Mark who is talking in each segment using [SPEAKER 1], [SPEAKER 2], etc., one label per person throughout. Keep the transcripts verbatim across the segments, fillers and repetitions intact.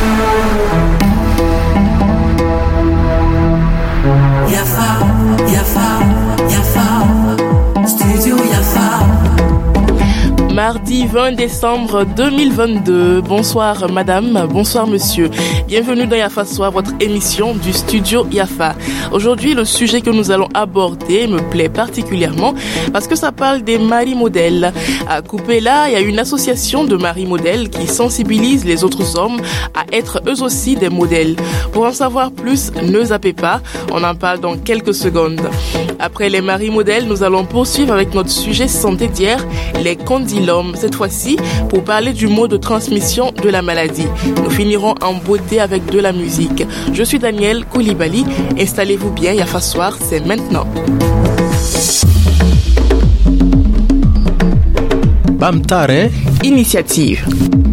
[SPEAKER 1] Yafa, Yafa, Yafa, Studio Yafa.
[SPEAKER 2] Mardi vingt décembre deux mille vingt-deux. Bonsoir madame, bonsoir monsieur. Bienvenue dans Yafa Soir, votre émission du studio Yafa. Aujourd'hui, le sujet que nous allons aborder me plaît particulièrement parce que ça parle des maris modèles. À Kupela, il y a une association de maris modèles qui sensibilise les autres hommes à être eux aussi des modèles. Pour en savoir plus, ne zappez pas, on en parle dans quelques secondes. Après les maris modèles, nous allons poursuivre avec notre sujet santé d'hier, les condylome. Cette fois-ci, pour parler du mode de transmission de la maladie. Nous finirons en beauté avec de la musique. Je suis Daniel Koulibaly. Installez-vous bien, Yafa Soir, c'est maintenant.
[SPEAKER 3] Bamtare
[SPEAKER 2] Initiative.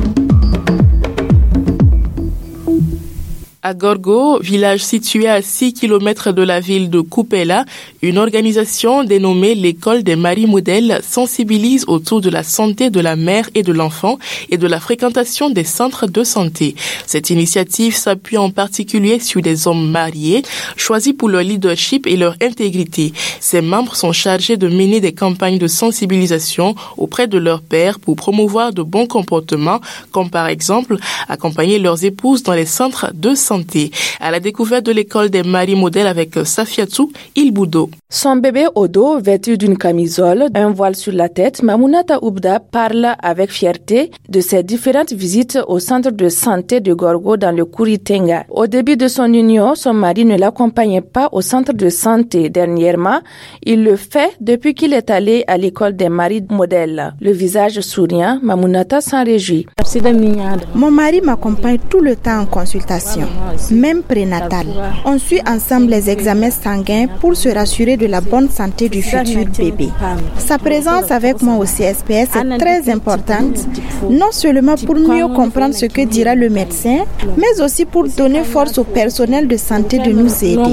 [SPEAKER 2] À Gorgo, village situé à six kilomètres de la ville de Kupela, une organisation dénommée l'École des maris modèles sensibilise autour de la santé de la mère et de l'enfant et de la fréquentation des centres de santé. Cette initiative s'appuie en particulier sur des hommes mariés, choisis pour leur leadership et leur intégrité. Ses membres sont chargés de mener des campagnes de sensibilisation auprès de leurs pairs pour promouvoir de bons comportements, comme par exemple accompagner leurs épouses dans les centres de santé. À la découverte de l'école des maris modèles avec Safiatou Ilboudo.
[SPEAKER 4] Son bébé au dos, vêtu d'une camisole, un voile sur la tête, Mamounata Oubda parle avec fierté de ses différentes visites au centre de santé de Gorgo dans le Kouritenga. Au début de son union, son mari ne l'accompagnait pas au centre de santé. Dernièrement, il le fait depuis qu'il est allé à l'école des maris modèles. Le visage souriant, Mamounata s'en réjouit.
[SPEAKER 5] Mon mari m'accompagne tout le temps en consultation, même prénatal. On suit ensemble les examens sanguins pour se rassurer de la bonne santé du futur bébé. Sa présence avec moi au C S P S est très importante, non seulement pour mieux comprendre ce que dira le médecin, mais aussi pour donner force au personnel de santé de nous aider.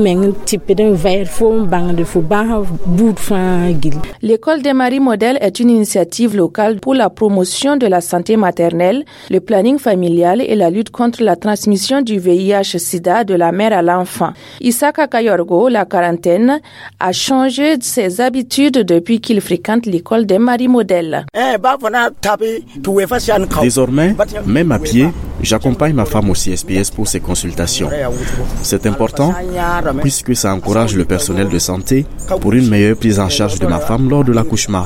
[SPEAKER 4] L'école des maris modèles est une initiative locale pour la promotion de la santé maternelle, le planning familial et la lutte contre la transmission du V I H sida de la mère à l'enfant. Isaka Kayorgo, la quarantaine, a changé ses habitudes depuis qu'il fréquente l'école des maris modèles.
[SPEAKER 3] Désormais, même à pied, j'accompagne ma femme au C S P S pour ses consultations. C'est important puisque ça encourage le personnel de santé pour une meilleure prise en charge de ma femme lors de l'accouchement.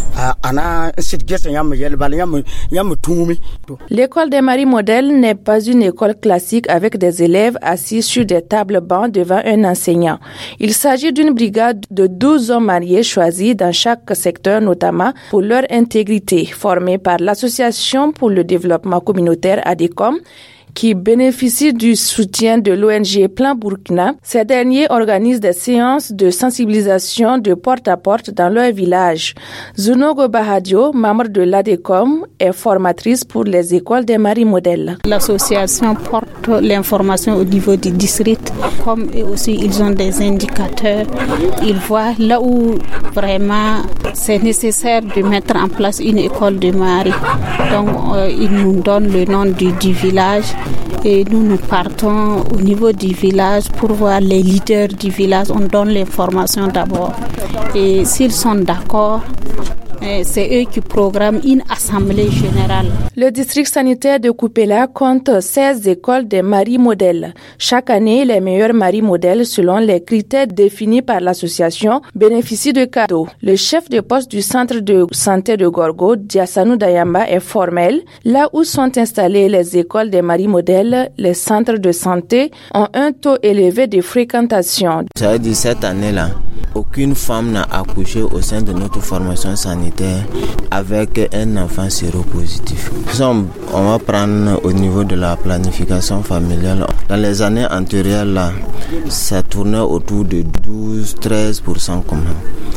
[SPEAKER 4] L'école des maris modèles n'est pas une école classique avec des élèves assis sur des tables bancs devant un enseignant. Il s'agit d'une brigade de douze hommes mariés choisis dans chaque secteur, notamment pour leur intégrité, formés par l'Association pour le développement communautaire A D E C O M, qui bénéficient du soutien de l'O N G Plan Burkina. Ces derniers organisent des séances de sensibilisation de porte à porte dans leur village. Zunogo Bahadio, membre de l'A D E C O M, est formatrice pour les écoles des maris modèles.
[SPEAKER 6] L'association porte l'information au niveau du district, comme aussi ils ont des indicateurs. Ils voient là où vraiment c'est nécessaire de mettre en place une école de maris. Donc euh, ils nous donnent le nom du, du village. Et nous, nous partons au niveau du village pour voir les leaders du village. On donne l'information d'abord. Et s'ils sont d'accord, c'est eux qui programment une assemblée générale.
[SPEAKER 4] Le district sanitaire de Kupela compte seize écoles des maris modèles. Chaque année, les meilleurs maris modèles, selon les critères définis par l'association, bénéficient de cadeaux. Le chef de poste du centre de santé de Gorgo, Diassanou Dayamba, est formel. Là où sont installées les écoles des maris modèles, les centres de santé ont un taux élevé de fréquentation.
[SPEAKER 7] Ça veut dire cette année-là, aucune femme n'a accouché au sein de notre formation sanitaire avec un enfant séropositif. On va prendre au niveau de la planification familiale. Dans les années antérieures, là, ça tournait autour de douze à treize pour cent commun.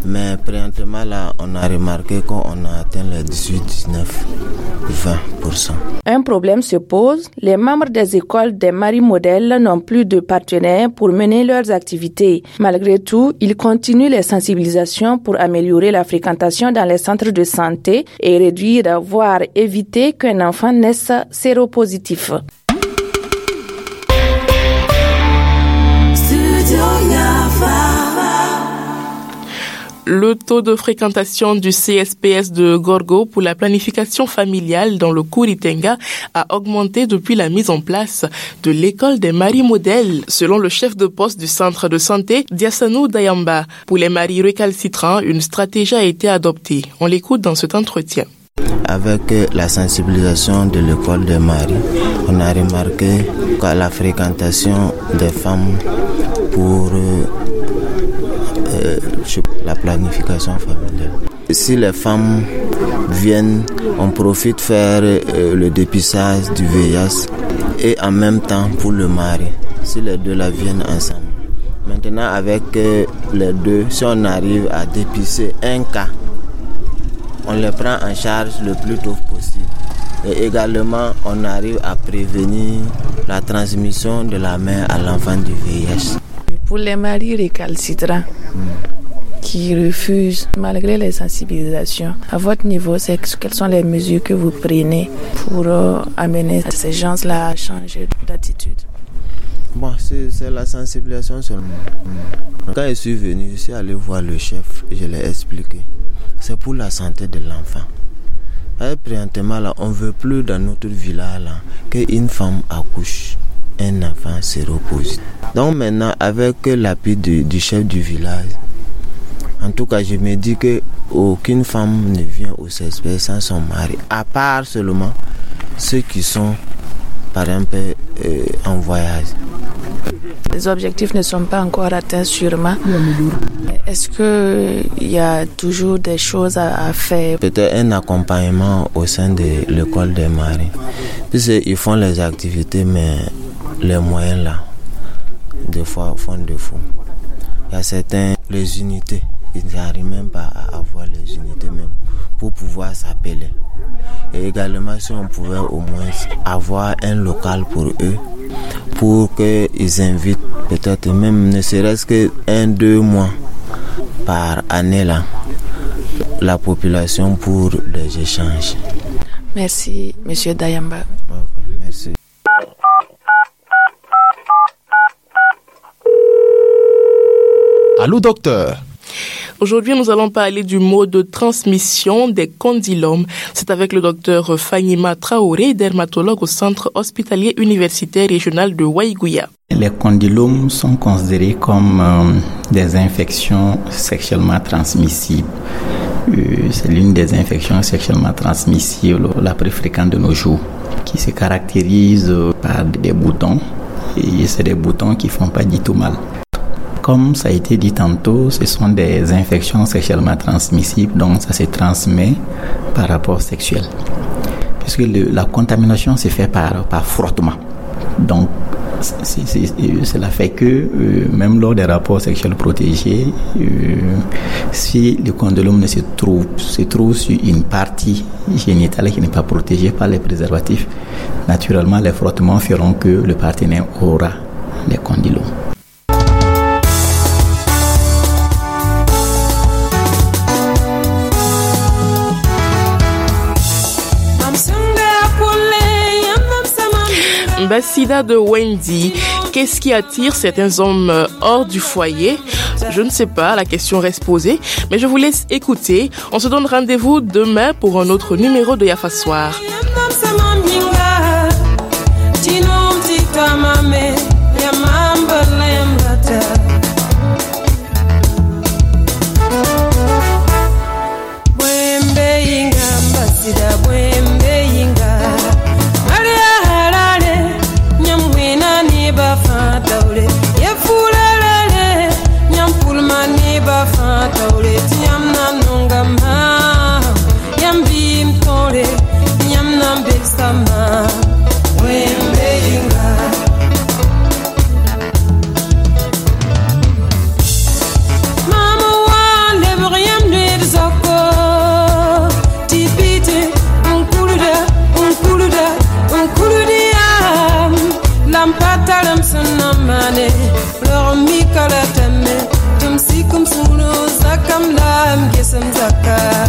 [SPEAKER 7] Mais présentement, là, on a remarqué qu'on a atteint les dix-huit, dix-neuf, vingt pour cent.
[SPEAKER 4] Un problème se pose. Les membres des écoles des maris modèles n'ont plus de partenaires pour mener leurs activités. Malgré tout, ils continuent les sensibilisations pour améliorer la fréquentation dans les centres de santé et réduire, voire éviter qu'un enfant naisse séropositif.
[SPEAKER 2] Le taux de fréquentation du C S P S de Gorgo pour la planification familiale dans le Kouritenga a augmenté depuis la mise en place de l'école des maris modèles, selon le chef de poste du centre de santé, Diasanou Dayamba. Pour les maris récalcitrants, une stratégie a été adoptée. On l'écoute dans cet entretien.
[SPEAKER 7] Avec la sensibilisation de l'école des maris, on a remarqué que la fréquentation des femmes pour euh, euh, la planification familiale. Si les femmes viennent, on profite faire euh, le dépistage du V I H et en même temps pour le mari, si les deux là viennent ensemble. Maintenant avec euh, les deux, si on arrive à dépister un cas, on les prend en charge le plus tôt possible. Et également, on arrive à prévenir la transmission de la mère à l'enfant du V I H.
[SPEAKER 8] Pour les maris récalcitrants hmm. qui refusent, malgré les sensibilisations, à votre niveau, c'est, quelles sont les mesures que vous prenez pour euh, amener ces gens-là à changer d'attitude?
[SPEAKER 7] Bon, c'est, c'est la sensibilisation seulement. Hmm. Quand je suis venu, je suis allé voir le chef, je l'ai expliqué. C'est pour la santé de l'enfant. Et présentement, là, on ne veut plus dans notre village là, qu'une femme accouche un enfant séropositif. Donc maintenant, avec l'appui du, du chef du village, en tout cas, je me dis qu'aucune femme ne vient au C S P S sans son mari, à part seulement ceux qui sont, par exemple, euh, en voyage.
[SPEAKER 8] Les objectifs ne sont pas encore atteints sûrement. Est-ce qu'il y a toujours des choses à, à faire?
[SPEAKER 7] Peut-être un accompagnement au sein de l'école des maris. Puisqu'ils font les activités, mais les moyens là, des fois font défaut. Il y a certains, les unités, ils n'arrivent même pas à avoir les unités même pour pouvoir s'appeler. Et également, si on pouvait au moins avoir un local pour eux, pour qu'ils invitent peut-être même ne serait-ce que un, deux mois par année là, la population pour des échanges.
[SPEAKER 8] Merci, Monsieur Dayamba.
[SPEAKER 7] Okay, merci.
[SPEAKER 9] Allô, docteur.
[SPEAKER 2] Aujourd'hui, nous allons parler du mode de transmission des condylomes. C'est avec le docteur Fanyima Traoré, dermatologue au centre hospitalier universitaire régional de Waïgouya.
[SPEAKER 10] Les condylomes sont considérés comme euh, des infections sexuellement transmissibles. Euh, c'est l'une des infections sexuellement transmissibles la plus fréquente de nos jours, qui se caractérise par des boutons. Et c'est des boutons qui ne font pas du tout mal. Comme ça a été dit tantôt, ce sont des infections sexuellement transmissibles, donc ça se transmet par rapport sexuel. Puisque le, la contamination se fait par, par frottement. Donc, c'est, c'est, cela fait que, euh, même lors des rapports sexuels protégés, euh, si le condylome ne se trouve, se trouve sur une partie génitale qui n'est pas protégée par les préservatifs, naturellement, les frottements feront que le partenaire aura les condylomes.
[SPEAKER 2] Bassida de Wendy, qu'est-ce qui attire certains hommes hors du foyer? Je ne sais pas, la question reste posée, mais je vous laisse écouter. On se donne rendez-vous demain pour un autre numéro de Yafa Soir.
[SPEAKER 11] Yam bim tore, yam nam
[SPEAKER 1] samzaka